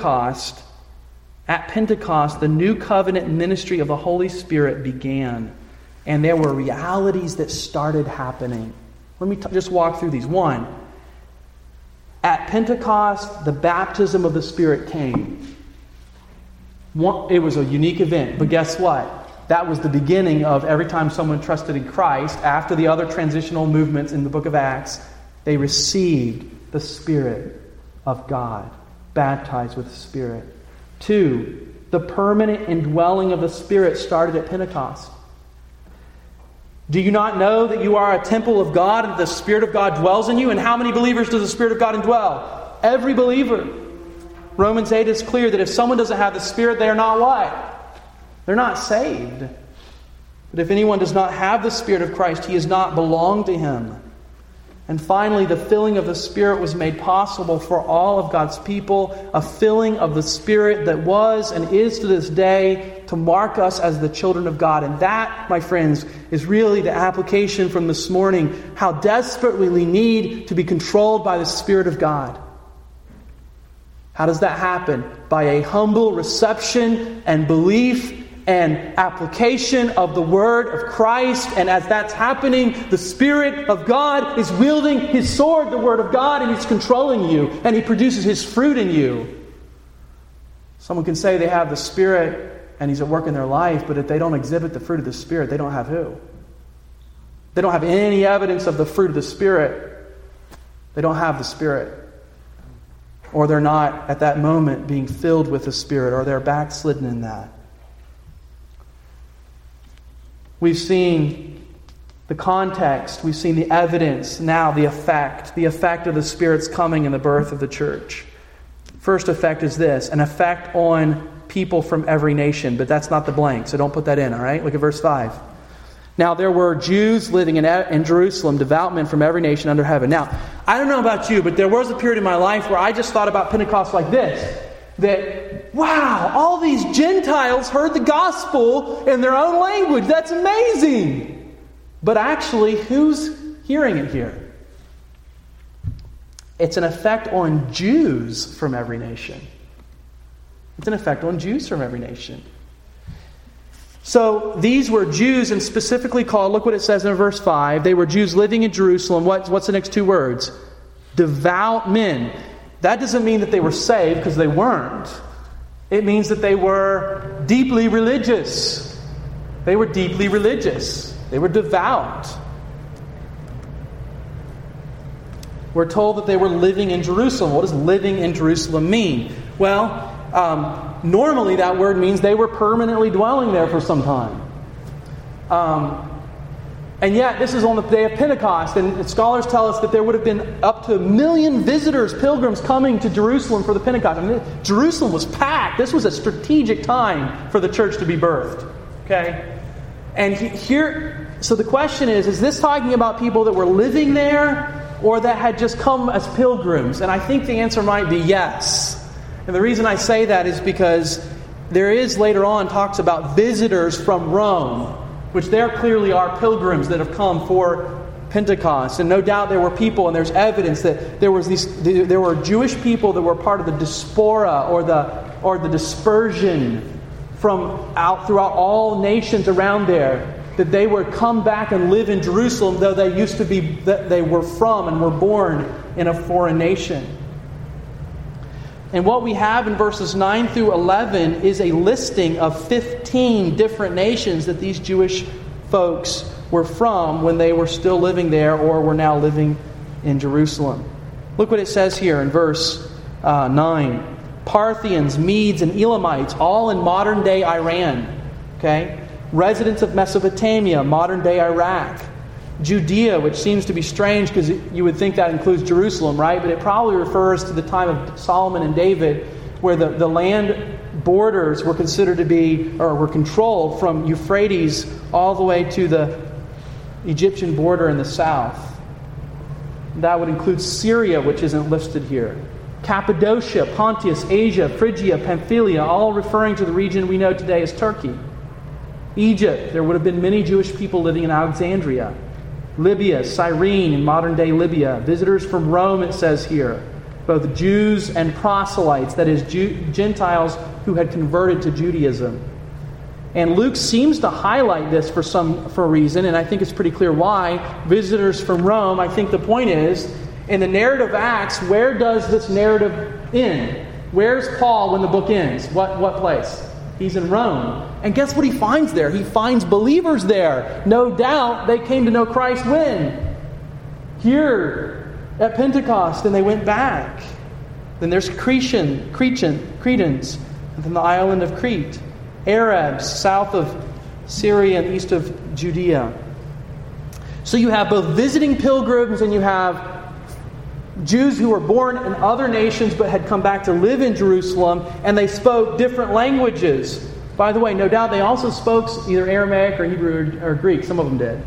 at Pentecost, the new covenant ministry of the Holy Spirit began. And there were realities that started happening. Let me just walk through these. One, at Pentecost, the baptism of the Spirit came. It was a unique event, but guess what? That was the beginning of every time someone trusted in Christ, after the other transitional movements in the book of Acts, they received the Spirit of God, baptized with the Spirit. 2, the permanent indwelling of the Spirit started at Pentecost. Do you not know that you are a temple of God and the Spirit of God dwells in you? And how many believers does the Spirit of God indwell? Every believer. Romans 8 is clear that if someone doesn't have the Spirit, they are not what? They're not saved. But if anyone does not have the Spirit of Christ, he has not belonged to Him. And finally, the filling of the Spirit was made possible for all of God's people, a filling of the Spirit that was and is to this day to mark us as the children of God. And that, my friends, is really the application from this morning, how desperately we need to be controlled by the Spirit of God. How does that happen? By a humble reception and belief and application of the Word of Christ. And as that's happening, the Spirit of God is wielding His sword, the Word of God, and He's controlling you, and He produces His fruit in you. Someone can say they have the Spirit and He's at work in their life, but if they don't exhibit the fruit of the Spirit, they don't have who? They don't have any evidence of the fruit of the Spirit. They don't have the Spirit. Or they're not, at that moment, being filled with the Spirit, or they're backslidden in that. We've seen the context, we've seen the evidence, now the effect of the Spirit's coming and the birth of the church. First effect is this, an effect on people from every nation, but that's not the blank, so don't put that in, all right? Look at verse 5. Now there were Jews living in Jerusalem, devout men from every nation under heaven. Now, I don't know about you, but there was a period in my life where I just thought about Pentecost like this, that, wow, all these Gentiles heard the gospel in their own language. That's amazing. But actually, who's hearing it here? It's an effect on Jews from every nation. It's an effect on Jews from every nation. So these were Jews, and specifically called, look what it says in verse 5. They were Jews living in Jerusalem. What's the next two words? Devout men. That doesn't mean that they were saved, because they weren't. It means that they were deeply religious. They were deeply religious. They were devout. We're told that they were living in Jerusalem. What does living in Jerusalem mean? Well, normally that word means they were permanently dwelling there for some time. And yet, this is on the day of Pentecost, and scholars tell us that there would have been up to 1 million visitors, pilgrims, coming to Jerusalem for the Pentecost. I mean, Jerusalem was packed. This was a strategic time for the church to be birthed. Okay? And here, so the question is this talking about people that were living there, or that had just come as pilgrims? And I think the answer might be yes. And the reason I say that is because there is later on talks about visitors from Rome, which there clearly are pilgrims that have come for Pentecost. And no doubt there were people, and there's evidence that there were Jewish people that were part of the diaspora or the dispersion from out throughout all nations around there, that they would come back and live in Jerusalem, though they were from and were born in a foreign nation. And what we have in verses 9 through 11 is a listing of 15 different nations that these Jewish folks were from when they were still living there or were now living in Jerusalem. Look what it says here in verse 9. Parthians, Medes, and Elamites, all in modern-day Iran. Okay? Residents of Mesopotamia, modern-day Iraq. Judea, which seems to be strange because you would think that includes Jerusalem, right? But it probably refers to the time of Solomon and David, where the land borders were considered to be, or were controlled from Euphrates all the way to the Egyptian border in the south. That would include Syria, which isn't listed here. Cappadocia, Pontus, Asia, Phrygia, Pamphylia, all referring to the region we know today as Turkey. Egypt, there would have been many Jewish people living in Alexandria. Libya, Cyrene in modern-day Libya. Visitors from Rome, it says here. Both Jews and proselytes, that is, Gentiles who had converted to Judaism. And Luke seems to highlight this for a reason, and I think it's pretty clear why. Visitors from Rome, I think the point is, in the narrative of Acts, where does this narrative end? Where's Paul when the book ends? What place? He's in Rome. And guess what he finds there? He finds believers there. No doubt they came to know Christ when? Here at Pentecost, and they went back. Then there's Cretans, and then the island of Crete. Arabs, south of Syria and east of Judea. So you have both visiting pilgrims and you have Jews who were born in other nations but had come back to live in Jerusalem, and they spoke different languages. By the way, no doubt they also spoke either Aramaic or Hebrew or Greek. Some of them did.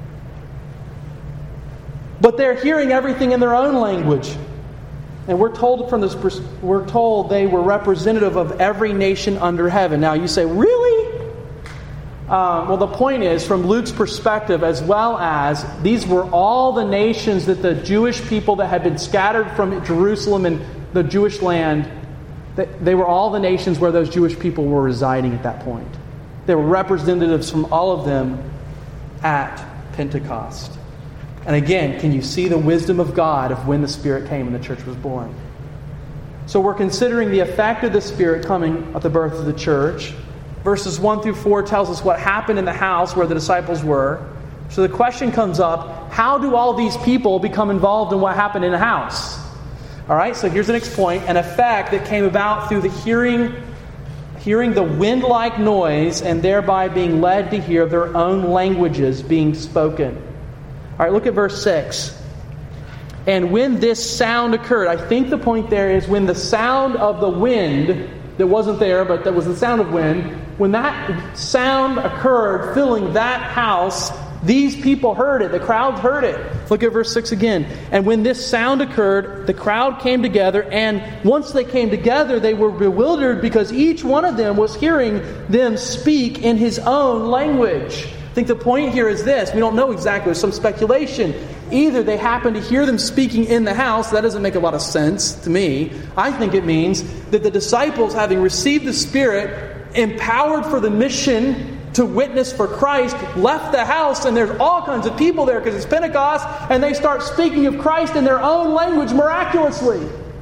But they're hearing everything in their own language. And we're told they were representative of every nation under heaven. Now you say, really? Well, the point is, from Luke's perspective, as well as these were all the nations that the Jewish people that had been scattered from Jerusalem and the Jewish land, they were all the nations where those Jewish people were residing at that point. There were representatives from all of them at Pentecost. And again, can you see the wisdom of God of when the Spirit came and the church was born? So we're considering the effect of the Spirit coming at the birth of the church. Verses 1 through 4 tells us what happened in the house where the disciples were. So the question comes up, how do all these people become involved in what happened in the house? All right, so here's the next point. An effect that came about through the hearing the wind-like noise and thereby being led to hear their own languages being spoken. All right, look at verse 6. And when this sound occurred, I think the point there is when the sound of the wind that wasn't there, but that was the sound of wind, when that sound occurred filling that house, these people heard it. The crowd heard it. Look at verse 6 again. And when this sound occurred, the crowd came together, and once they came together, they were bewildered because each one of them was hearing them speak in his own language. I think the point here is this. We don't know exactly. There's some speculation. Either they happen to hear them speaking in the house. That doesn't make a lot of sense to me. I think it means that the disciples, having received the Spirit, empowered for the mission to witness for Christ, left the house, and there's all kinds of people there because it's Pentecost, and they start speaking of Christ in their own language miraculously.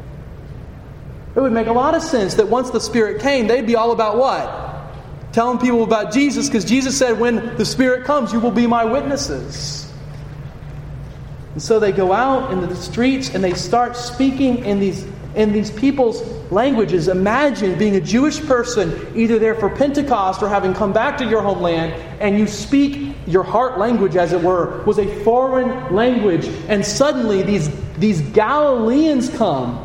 It would make a lot of sense that once the Spirit came, they'd be all about what? Telling people about Jesus, because Jesus said, when the Spirit comes, you will be my witnesses. And so they go out into the streets and they start speaking in these people's languages. Imagine being a Jewish person, either there for Pentecost or having come back to your homeland, and you speak your heart language, as it were, was a foreign language. And suddenly these Galileans come.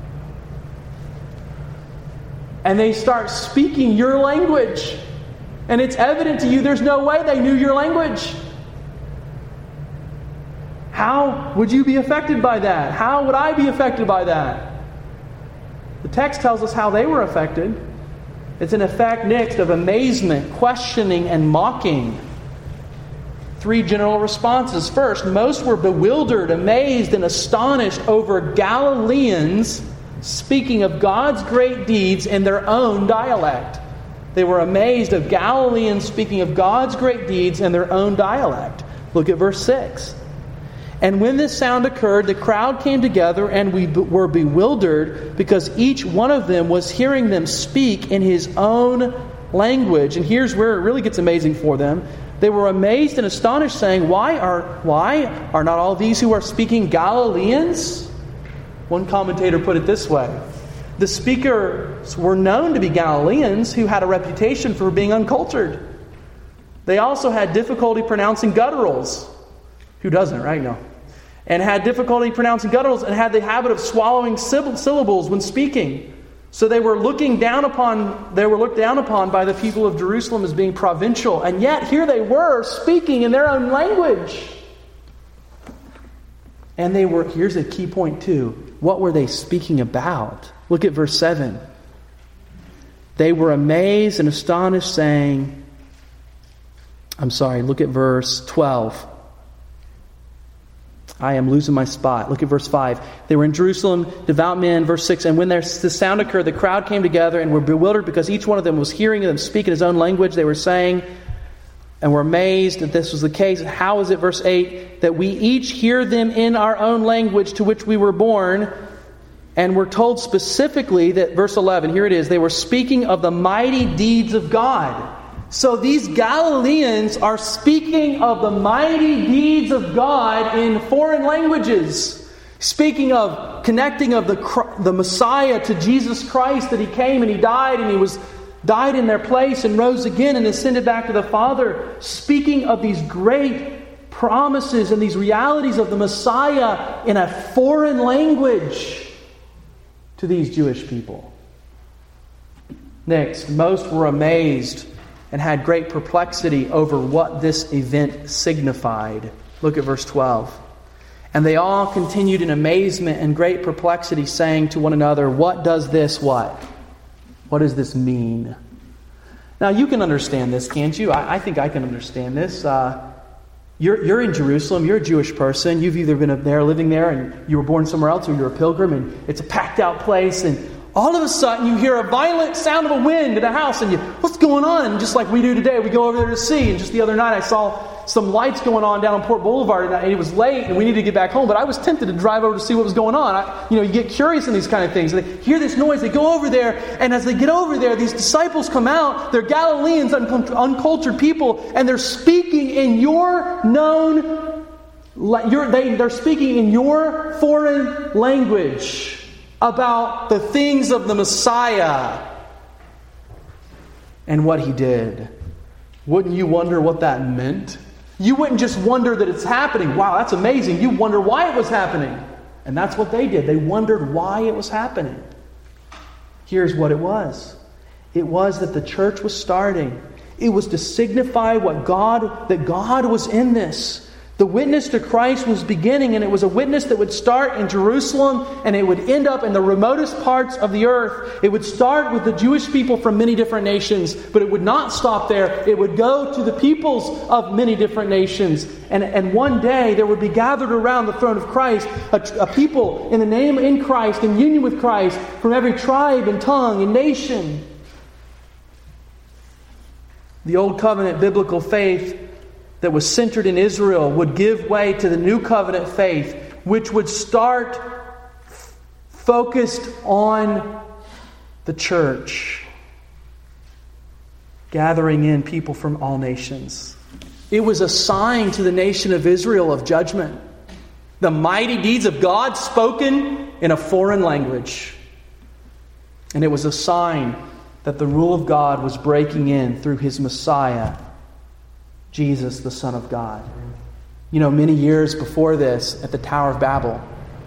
And they start speaking your language. And it's evident to you there's no way they knew your language. How would you be affected by that? How would I be affected by that? The text tells us how they were affected. It's an effect next of amazement, questioning, and mocking. 3 general responses. First, most were bewildered, amazed, and astonished over Galileans speaking of God's great deeds in their own dialect. They were amazed of Galileans speaking of God's great deeds in their own dialect. Look at verse 6. And when this sound occurred, the crowd came together, and we were bewildered because each one of them was hearing them speak in his own language. And here's where it really gets amazing for them. They were amazed and astonished, saying, Why are not all these who are speaking Galileans? One commentator put it this way. The speakers were known to be Galileans who had a reputation for being uncultured. They also had difficulty pronouncing gutturals. Who doesn't, right? No. And had difficulty pronouncing gutturals and had the habit of swallowing syllables when speaking. So they were looked down upon by the people of Jerusalem as being provincial. And yet here they were speaking in their own language. And here's a key point too. What were they speaking about? Look at verse 7. They were amazed and astonished, saying, look at verse 12. I am losing my spot. Look at verse 5. They were in Jerusalem, devout men. Verse 6. And when the sound occurred, the crowd came together and were bewildered because each one of them was hearing them speak in his own language. They were saying, and were amazed that this was the case. How is it, verse 8, that we each hear them in our own language to which we were born? And we're told specifically that, verse 11, here it is, they were speaking of the mighty deeds of God. So these Galileans are speaking of the mighty deeds of God in foreign languages. Speaking of connecting of the Messiah to Jesus Christ, that He came and He died and He died in their place and rose again and ascended back to the Father. Speaking of these great promises and these realities of the Messiah in a foreign language to these Jewish people. Next, most were amazed and had great perplexity over what this event signified. Look at verse 12. And they all continued in amazement and great perplexity, saying to one another, what does this what? What does this mean? Now you can understand this, can't you? I think I can understand this. You're in Jerusalem, you're a Jewish person, you've either been up there, living there, and you were born somewhere else, or you're a pilgrim, and it's a packed out place, and all of a sudden you hear a violent sound of a wind in a house, and what's going on? And just like we do today, we go over there to see. And just the other night I saw some lights going on down on Port Boulevard, and it was late, and we needed to get back home, but I was tempted to drive over to see what was going on. You get curious in these kind of things. And they hear this noise, they go over there, and as they get over there, these disciples come out. They're Galileans, uncultured people, and they're speaking in your known, they're speaking in your foreign language about the things of the Messiah and what He did. Wouldn't you wonder what that meant? You wouldn't just wonder that it's happening. Wow, that's amazing. You wonder why it was happening. And that's what they did. They wondered why it was happening. Here's what it was. It was that the church was starting. It was to signify that God was in this. The witness to Christ was beginning, and it was a witness that would start in Jerusalem, and it would end up in the remotest parts of the earth. It would start with the Jewish people from many different nations, but it would not stop there. It would go to the peoples of many different nations. And one day there would be gathered around the throne of Christ a people in Christ, in union with Christ, from every tribe and tongue and nation. The Old Covenant biblical faith that was centered in Israel would give way to the New Covenant faith, which would start focused on the church, gathering in people from all nations. It was a sign to the nation of Israel of judgment. The mighty deeds of God spoken in a foreign language. And it was a sign that the rule of God was breaking in through His Messiah, Jesus, the Son of God. Many years before this, at the Tower of Babel,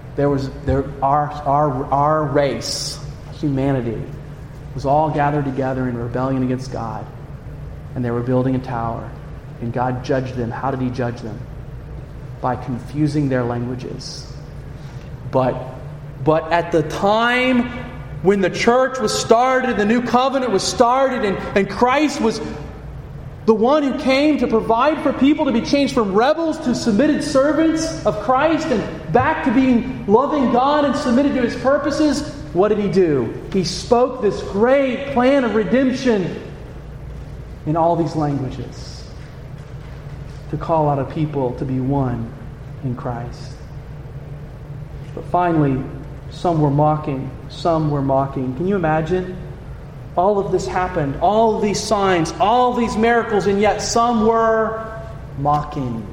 our race, humanity, was all gathered together in rebellion against God. And they were building a tower. And God judged them. How did He judge them? By confusing their languages. But at the time when the church was started, the new covenant was started, and Christ was the one who came to provide for people to be changed from rebels to submitted servants of Christ and back to being loving God and submitted to His purposes. What did He do? He spoke this great plan of redemption in all these languages to call out a people to be one in Christ. But finally, some were mocking. Some were mocking. Can you imagine? All of this happened, all of these signs, all these miracles, and yet some were mocking.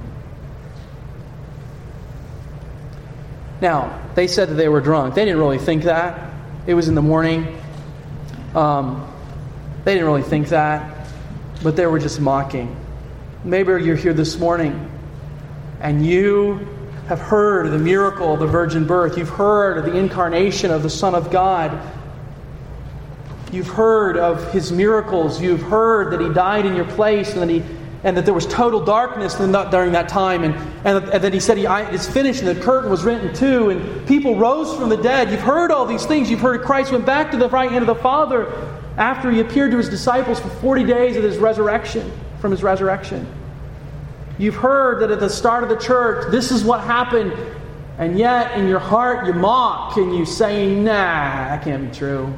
Now, they said that they were drunk. They didn't really think that. It was in the morning. They didn't really think that, but they were just mocking. Maybe you're here this morning and you have heard of the miracle of the virgin birth. You've heard of the incarnation of the Son of God. You've heard of His miracles. You've heard that He died in your place, and that there was total darkness during that time, and that He said it's finished, and the curtain was rent in two, and people rose from the dead. You've heard all these things. You've heard Christ went back to the right hand of the Father after He appeared to His disciples for 40 days of His resurrection. You've heard that at the start of the church, this is what happened, and yet in your heart you mock and you say, "Nah, that can't be true."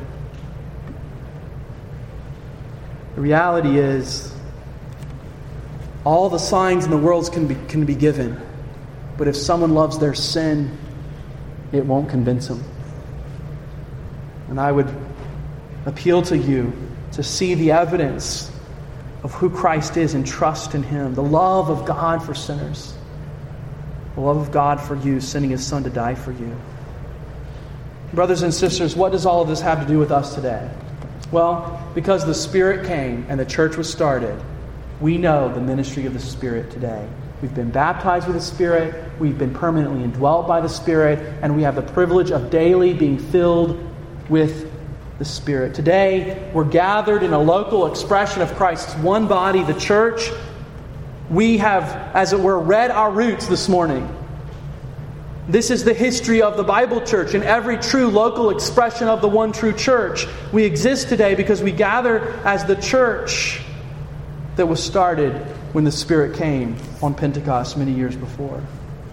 The reality is, all the signs in the world can be given, but if someone loves their sin, it won't convince them. And I would appeal to you to see the evidence of who Christ is and trust in Him. The love of God for sinners. The love of God for you, sending His Son to die for you. Brothers and sisters, what does all of this have to do with us today? Well, because the Spirit came and the church was started, we know the ministry of the Spirit today. We've been baptized with the Spirit. We've been permanently indwelt by the Spirit. And we have the privilege of daily being filled with the Spirit. Today, we're gathered in a local expression of Christ's one body, the church. We have, as it were, read our roots this morning. This is the history of the Bible church and every true local expression of the one true church. We exist today because we gather as the church that was started when the Spirit came on Pentecost many years before.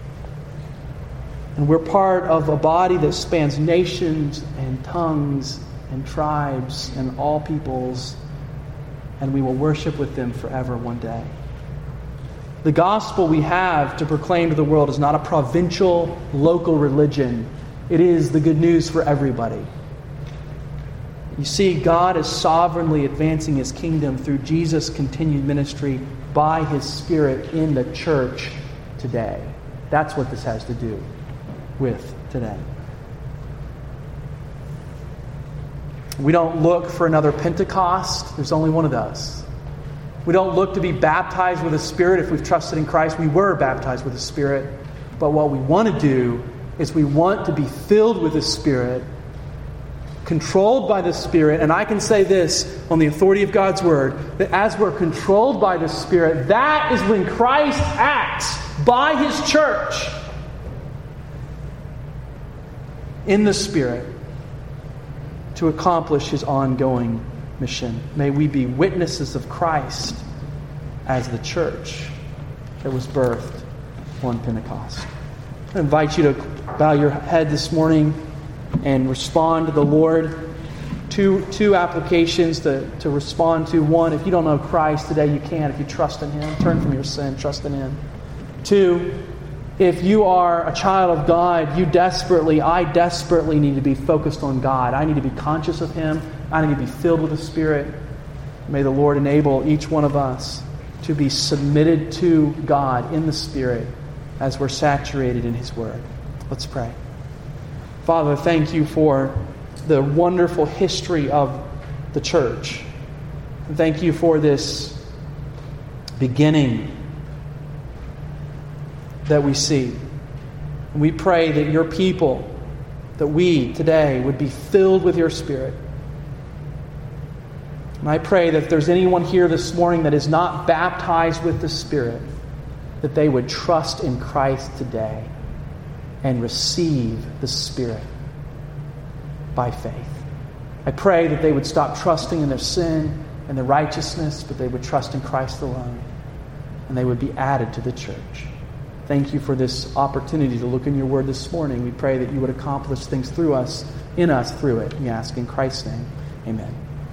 And we're part of a body that spans nations and tongues and tribes and all peoples, and we will worship with them forever one day. The gospel we have to proclaim to the world is not a provincial, local religion. It is the good news for everybody. You see, God is sovereignly advancing His kingdom through Jesus' continued ministry by His Spirit in the church today. That's what this has to do with today. We don't look for another Pentecost. There's only one of those. We don't look to be baptized with the Spirit if we've trusted in Christ. We were baptized with the Spirit. But what we want to do is we want to be filled with the Spirit, controlled by the Spirit. And I can say this on the authority of God's Word, that as we're controlled by the Spirit, that is when Christ acts by His church in the Spirit to accomplish His ongoing mission. May we be witnesses of Christ as the church that was birthed on Pentecost. I invite you to bow your head this morning and respond to the Lord. Two applications to respond to. One, if you don't know Christ today, you can. If you trust in Him, turn from your sin, trust in Him. Two, if you are a child of God, I desperately need to be focused on God. I need to be conscious of Him. I need to be filled with the Spirit. May the Lord enable each one of us to be submitted to God in the Spirit as we're saturated in His Word. Let's pray. Father, thank You for the wonderful history of the church. Thank You for this beginning that we see. And we pray that Your people, that we today would be filled with Your Spirit. And I pray that if there's anyone here this morning that is not baptized with the Spirit, that they would trust in Christ today and receive the Spirit by faith. I pray that they would stop trusting in their sin and their righteousness, but they would trust in Christ alone, and they would be added to the church. Thank You for this opportunity to look in Your Word this morning. We pray that You would accomplish things through us, in us, through it. We ask in Christ's name. Amen.